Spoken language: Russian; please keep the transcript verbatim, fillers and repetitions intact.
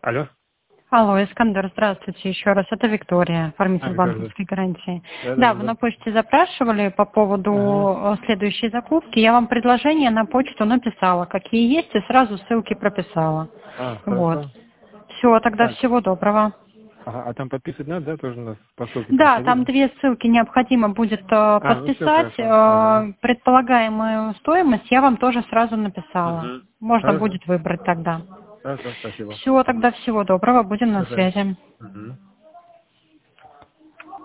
Алло. Алло, Искандер, здравствуйте еще раз. Это Виктория, А, оформитель Виктория, банковской гарантии. да, да, Да, да, вы да. на почте запрашивали по поводу Ага. э, следующей закупки. Я вам предложение на почту написала, какие есть, и сразу ссылки прописала. А, Вот. хорошо. Все, тогда Так. всего доброго. Ага, а там подписывать надо, да, тоже у нас по ссылке Да, проходить? там две ссылки необходимо будет э, А, ну все подписать. хорошо. Ага. Э, предполагаемую стоимость я вам тоже сразу написала. Угу. Можно Хорошо. будет выбрать тогда. Хорошо, спасибо. Все, тогда всего доброго, будем на До свидания. связи. Угу.